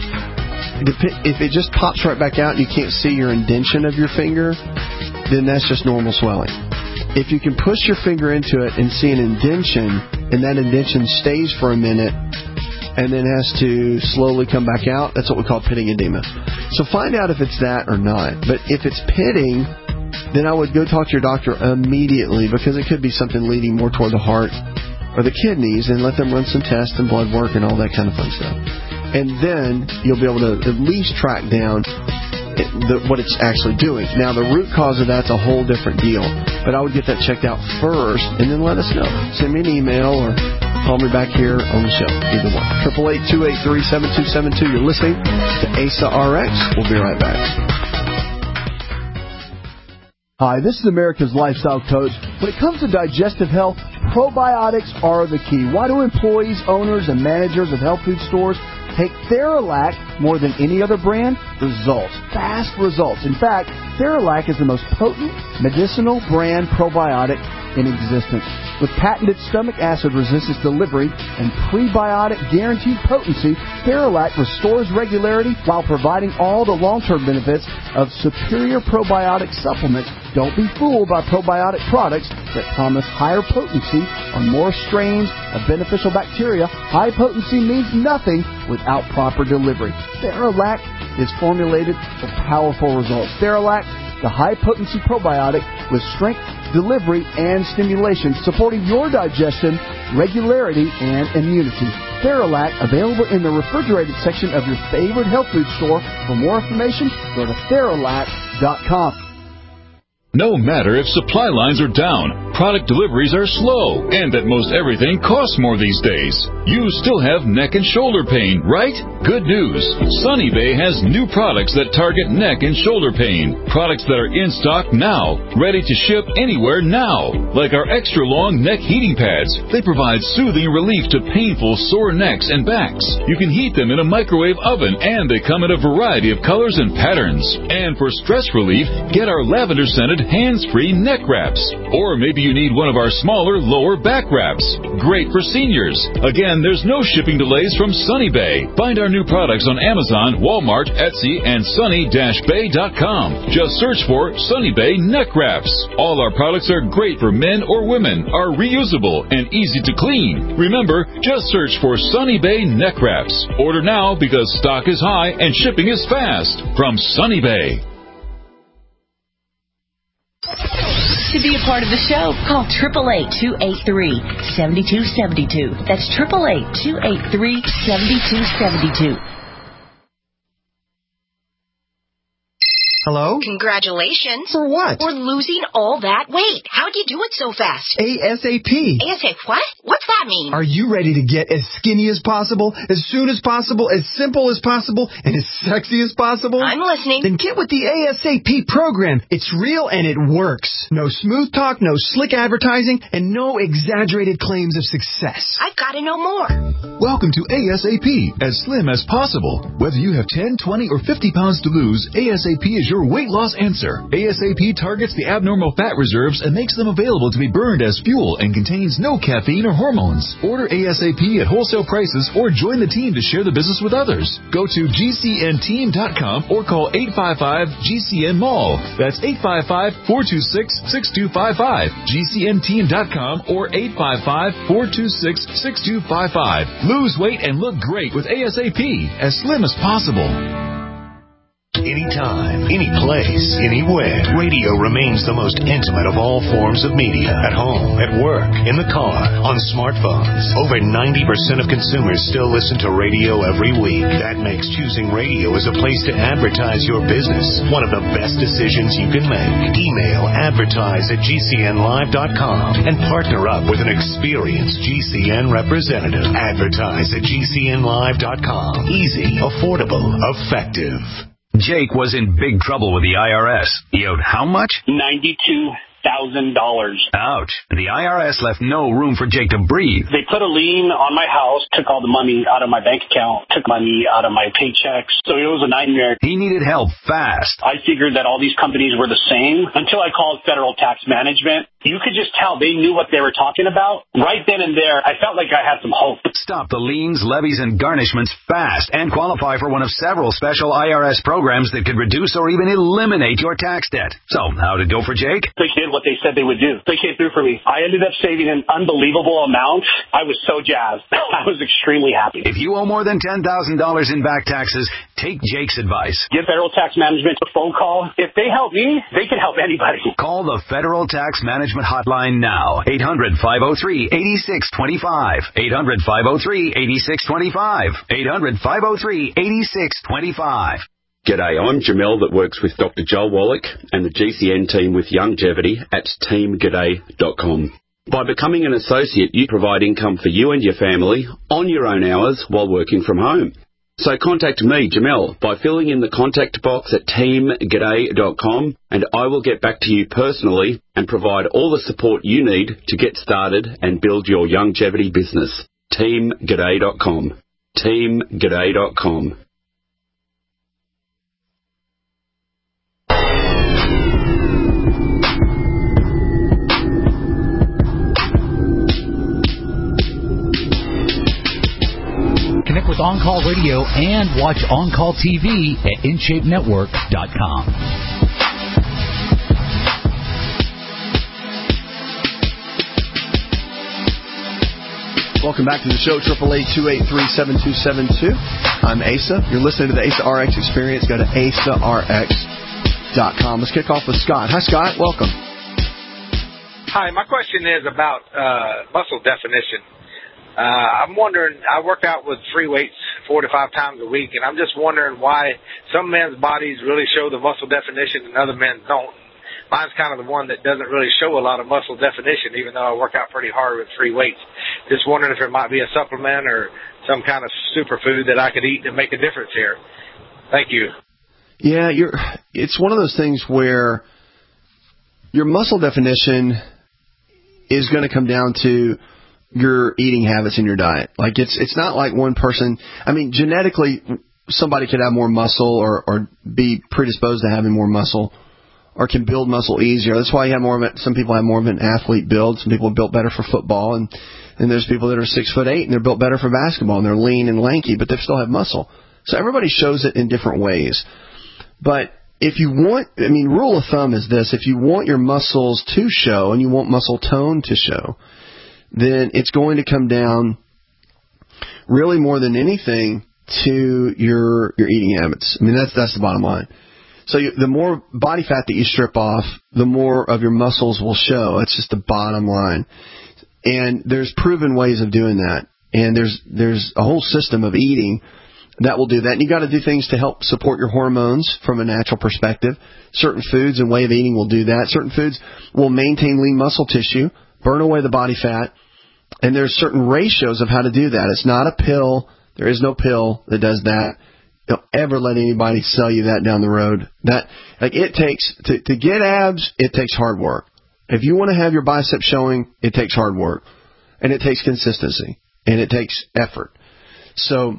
If it just pops right back out and you can't see your indentation of your finger, then that's just normal swelling. if you can push your finger into it and see an indention, and that indention stays for a minute and then has to slowly come back out, that's what we call pitting edema. So find out if it's that or not. But if it's pitting, then I would go talk to your doctor immediately, because it could be something leading more toward the heart or the kidneys, and let them run some tests and blood work and all that kind of fun stuff. And then you'll be able to at least track down the, what it's actually doing. Now, the root cause of that's a whole different deal, but I would get that checked out first and then let us know. Send me an email or call me back here on the show. Either one. triple eight, two eight three, seven two seven two. You're listening to A S A R X. We'll be right back. Hi, this is America's Lifestyle Coach. When it comes to digestive health, probiotics are the key. Why do employees, owners, and managers of health food stores take Theralac more than any other brand? Results. Fast results. In fact, Theralac is the most potent medicinal brand probiotic in existence. With patented stomach acid resistance delivery and prebiotic guaranteed potency, Theralac restores regularity while providing all the long-term benefits of superior probiotic supplements. Don't be fooled by probiotic products that promise higher potency or more strains of beneficial bacteria. High potency means nothing without proper delivery. Theralac is formulated for powerful results. Theralac, the high-potency probiotic with strength, delivery, and stimulation, supporting your digestion, regularity, and immunity. Theralac, available in the refrigerated section of your favorite health food store. For more information, go to Theralac dot com. No matter if supply lines are down, product deliveries are slow, and that most everything costs more these days, you still have neck and shoulder pain, right? Good news. Sunny Bay has new products that target neck and shoulder pain. Products that are in stock now, ready to ship anywhere now. Like our extra long neck heating pads. They provide soothing relief to painful sore necks and backs. You can heat them in a microwave oven, and they come in a variety of colors and patterns. And for stress relief, get our lavender scented hands-free neck wraps. Or maybe you need one of our smaller lower back wraps. Great for seniors. Again, there's no shipping delays from Sunny Bay. Find our new products on Amazon, Walmart, Etsy, and sunny dash bay dot com. Just search for Sunny Bay neck wraps. All our products are great for men or women, are reusable, and easy to clean. Remember, just search for Sunny Bay neck wraps. Order now because stock is high and shipping is fast. From Sunny Bay. To be a part of the show, call eight eight eight, two eight three, seven two seven two. That's eight eight eight, two eight three, seven two seven two. Hello? Congratulations. For what? For losing all that weight. How'd you do it so fast? ASAP. ASAP what? What's that mean? Are you ready to get as skinny as possible, as soon as possible, as simple as possible, and as sexy as possible? I'm listening. Then get with the ASAP program. It's real and it works. No smooth talk, no slick advertising, and no exaggerated claims of success. I've got to know more. Welcome to ASAP, as slim as possible. Whether you have ten, twenty, or fifty pounds to lose, ASAP is your weight loss answer. ASAP targets the abnormal fat reserves and makes them available to be burned as fuel and contains no caffeine or hormones. Order ASAP at wholesale prices or join the team to share the business with others. Go to G C N team dot com or call eight five five G C N mall. That's eight five five, four two six, six two five five. G C N team dot com or eight five five, four two six, six two five five. Lose weight and look great with ASAP, as slim as possible. Anytime, any place, anywhere. Radio remains the most intimate of all forms of media. At home, at work, in the car, on smartphones. Over ninety percent of consumers still listen to radio every week. That makes choosing radio as a place to advertise your business one of the best decisions you can make. Email advertise at G C N live dot com and partner up with an experienced G C N representative. Advertise at G C N live dot com. Easy, affordable, effective. Jake was in big trouble with the I R S. He owed how much? ninety-two thousand dollars. Ouch. The I R S left no room for Jake to breathe. They put a lien on my house, took all the money out of my bank account, took money out of my paychecks. So it was a nightmare. He needed help fast. I figured that all these companies were the same until I called Federal Tax Management. you could just tell they knew what they were talking about. Right then and there, I felt like I had some hope. Stop the liens, levies, and garnishments fast and qualify for one of several special I R S programs that could reduce or even eliminate your tax debt. So, how'd it go for Jake? They did what they said they would do. They came through for me. I ended up saving an unbelievable amount. I was so jazzed. I was extremely happy. If you owe more than ten thousand dollars in back taxes, take Jake's advice. Give Federal Tax Management a phone call. If they help me, they can help anybody. Call the Federal Tax Management Hotline now. eight hundred, five oh three, eight six two five. eight hundred, five oh three, eight six two five. eight hundred, five oh three, eight six two five. G'day, I'm Jamel that works with Doctor Joel Wallach and the G C N team with Longevity at team g'day dot com. By becoming an associate, you provide income for you and your family on your own hours while working from home. So contact me, Jamel, by filling in the contact box at team g'day dot com, and I will get back to you personally and provide all the support you need to get started and build your longevity business. team g'day dot com. team g'day dot com. Connect with On Call Radio and watch On Call T V at in shape network dot com. Welcome back to the show, eight eight eight, two eight three, seven two seven two. I'm Asa. You're listening to the Asa R X Experience. Go to asa r x dot com. Let's kick off with Scott. Hi, Scott. Welcome. Hi. My question is about uh, muscle definition. Uh, I'm wondering, I work out with free weights four to five times a week, and I'm just wondering why some men's bodies really show the muscle definition and other men don't. Mine's kind of the one that doesn't really show a lot of muscle definition, even though I work out pretty hard with free weights. Just wondering if there might be a supplement or some kind of superfood that I could eat to make a difference here. Thank you. Yeah, you're. It's one of those things where your muscle definition is going to come down to your eating habits and your diet. Like it's it's not like one person. I mean, genetically, somebody could have more muscle or, or be predisposed to having more muscle, or can build muscle easier. That's why you have more of it. Some people have more of an athlete build. Some people are built better for football, and and there's people that are six foot eight and they're built better for basketball and they're lean and lanky, but they still have muscle. So everybody shows it in different ways. But if you want, I mean, rule of thumb is this: if you want your muscles to show and you want muscle tone to show, then it's going to come down really more than anything to your your eating habits. I mean, that's that's the bottom line. So you, the more body fat that you strip off, the more of your muscles will show. It's just the bottom line. And there's proven ways of doing that. And there's there's a whole system of eating that will do that. And you got to do things to help support your hormones from a natural perspective. Certain foods and way of eating will do that. Certain foods will maintain lean muscle tissue, burn away the body fat. And there's certain ratios of how to do that. It's not a pill. There is no pill that does that. Don't ever let anybody sell you that down the road. That like it takes to, to get abs, it takes hard work. If you want to have your biceps showing, it takes hard work. And it takes consistency. And it takes effort. So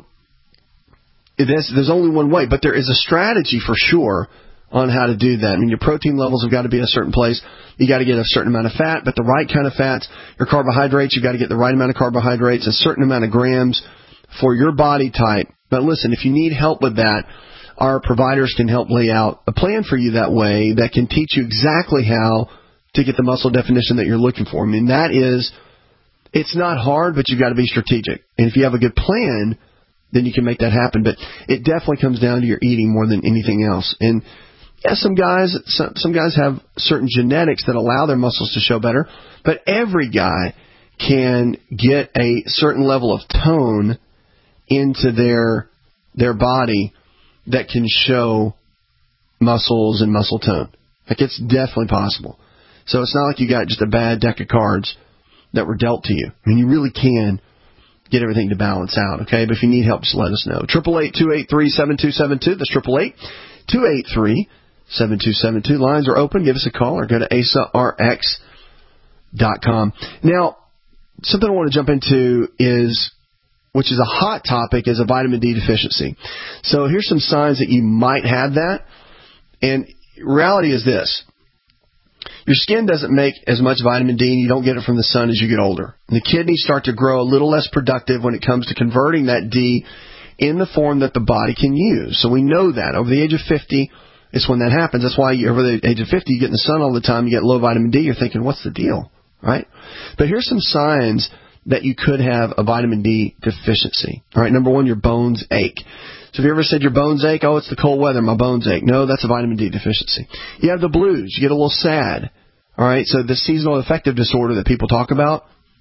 there's, there's only one way, but there is a strategy for sure on how to do that. I mean, your protein levels have got to be at a certain place. You got to get a certain amount of fat, but the right kind of fats. Your carbohydrates, you've got to get the right amount of carbohydrates, a certain amount of grams for your body type. But listen, if you need help with that, our providers can help lay out a plan for you that way that can teach you exactly how to get the muscle definition that you're looking for. I mean, that is, it's not hard, but you've got to be strategic. And if you have a good plan, then you can make that happen. But it definitely comes down to your eating more than anything else. And yeah, some guys, some, some guys have certain genetics that allow their muscles to show better, but every guy can get a certain level of tone into their their body that can show muscles and muscle tone. Like, it's definitely possible. So it's not like you got just a bad deck of cards that were dealt to you. I mean, you really can get everything to balance out, okay? But if you need help, just let us know. eight eight eight, two eight three, seven two seven two. That's eight eight eight, two eight three, seven two seven two. Lines are open. Give us a call or go to asa r x dot com. Now, something I want to jump into is, which is a hot topic, is a vitamin D deficiency. So here's some signs that you might have that. And reality is this. Your skin doesn't make as much vitamin D, and you don't get it from the sun as you get older. And the kidneys start to grow a little less productive when it comes to converting that D in the form that the body can use. So we know that. Over the age of fifty, it's when that happens. That's why you, over the age of fifty, you get in the sun all the time, you get low vitamin D. You're thinking, what's the deal, right? But here's some signs that you could have a vitamin D deficiency. All right, number one, your bones ache. So have you ever said your bones ache? Oh, it's the cold weather, my bones ache. No, that's a vitamin D deficiency. You have the blues. You get a little sad. All right, so the seasonal affective disorder that people talk about,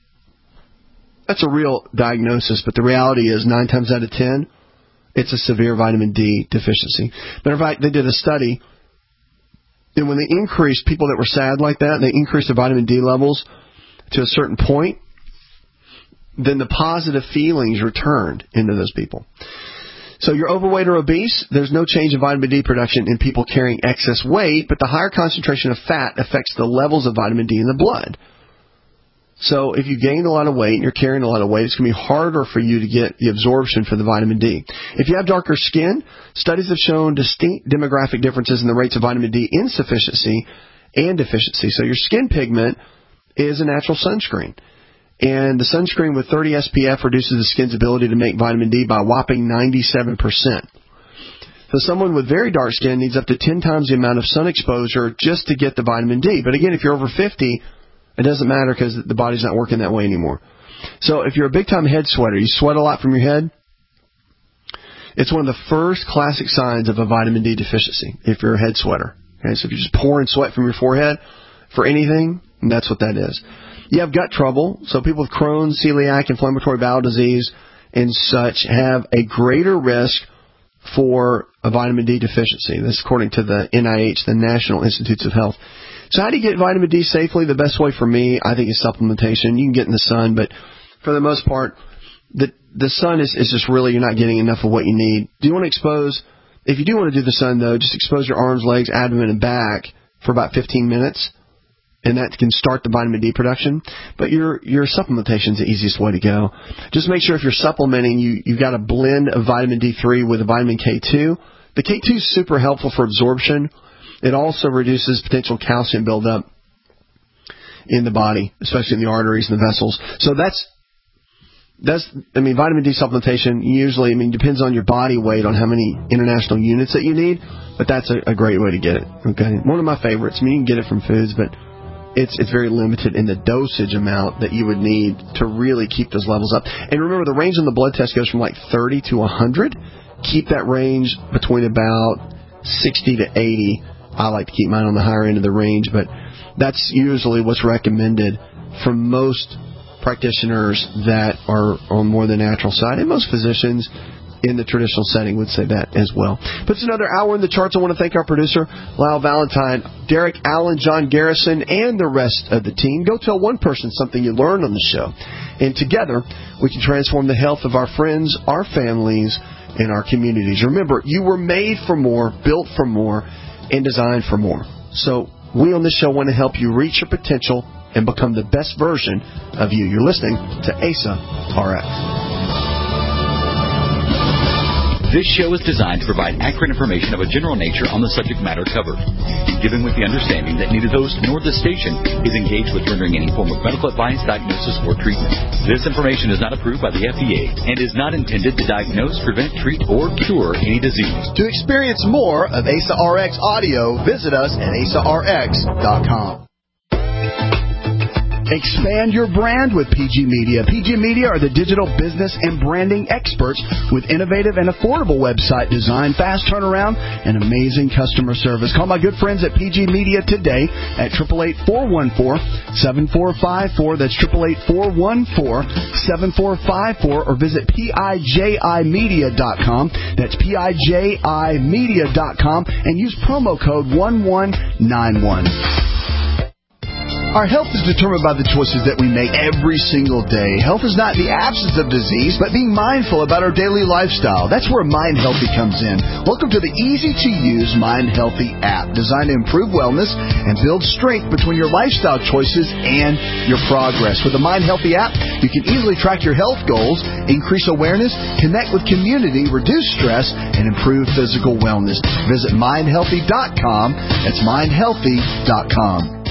that's a real diagnosis, but the reality is nine times out of ten, it's a severe vitamin D deficiency. Matter of fact, they did a study, and when they increased people that were sad like that, they increased their vitamin D levels to a certain point, then the positive feelings returned into those people. So you're overweight or obese, there's no change in vitamin D production in people carrying excess weight, but the higher concentration of fat affects the levels of vitamin D in the blood. So if you gain a lot of weight and you're carrying a lot of weight, it's going to be harder for you to get the absorption for the vitamin D. If you have darker skin, studies have shown distinct demographic differences in the rates of vitamin D insufficiency and deficiency. So your skin pigment is a natural sunscreen. And the sunscreen with thirty S P F reduces the skin's ability to make vitamin D by a whopping ninety-seven percent. So someone with very dark skin needs up to ten times the amount of sun exposure just to get the vitamin D. But again, if you're over fifty, it doesn't matter because the body's not working that way anymore. So if you're a big-time head sweater, you sweat a lot from your head, it's one of the first classic signs of a vitamin D deficiency if you're a head sweater. Okay, so if you're just pouring sweat from your forehead for anything, that's what that is. You have gut trouble, so people with Crohn's, celiac, inflammatory bowel disease, and such have a greater risk for a vitamin D deficiency. This is according to the N I H, the National Institutes of Health. So how do you get vitamin D safely? The best way for me, I think, is supplementation. You can get in the sun, but for the most part, the the sun is, is just really, you're not getting enough of what you need. Do you want to expose, if you do want to do the sun, though, just expose your arms, legs, abdomen, and back for about fifteen minutes. And that can start the vitamin D production. But your your supplementation is the easiest way to go. Just make sure if you're supplementing, you, you've got a blend of vitamin D three with a vitamin K two. The K two is super helpful for absorption. It also reduces potential calcium buildup in the body, especially in the arteries and the vessels. So that's, that's I mean, vitamin D supplementation usually, I mean, depends on your body weight on how many international units that you need. But that's a, a great way to get it. Okay, one of my favorites. I mean, you can get it from foods, but It's it's very limited in the dosage amount that you would need to really keep those levels up. And remember, the range on the blood test goes from like thirty to one hundred. Keep that range between about sixty to eighty. I like to keep mine on the higher end of the range, but that's usually what's recommended for most practitioners that are on more the natural side, and most physicians in the traditional setting would say that as well. Puts another hour in the charts. I want to thank our producer, Lyle Valentine, Derek Allen, John Garrison, and the rest of the team. Go tell one person something you learned on the show. And together, we can transform the health of our friends, our families, and our communities. Remember, you were made for more, built for more, and designed for more. So we on this show want to help you reach your potential and become the best version of you. You're listening to A S A R X. This show is designed to provide accurate information of a general nature on the subject matter covered, given with the understanding that neither host nor the station is engaged with rendering any form of medical advice, diagnosis, or treatment. This information is not approved by the F D A and is not intended to diagnose, prevent, treat, or cure any disease. To experience more of A S A R X audio, visit us at A S A R X dot com. Expand your brand with P G Media. P G Media are the digital business and branding experts with innovative and affordable website design, fast turnaround, and amazing customer service. Call my good friends at P G Media today at eight eight eight, four one four, seven four five four. That's eight eight eight, four one four, seven four five four. Or visit P I J I media dot com. That's P I J I media dot com. And use promo code one one nine one. Our health is determined by the choices that we make every single day. Health is not the absence of disease, but being mindful about our daily lifestyle. That's where Mind Healthy comes in. Welcome to the easy-to-use Mind Healthy app, designed to improve wellness and build strength between your lifestyle choices and your progress. With the Mind Healthy app, you can easily track your health goals, increase awareness, connect with community, reduce stress, and improve physical wellness. Visit mind healthy dot com. That's mind healthy dot com.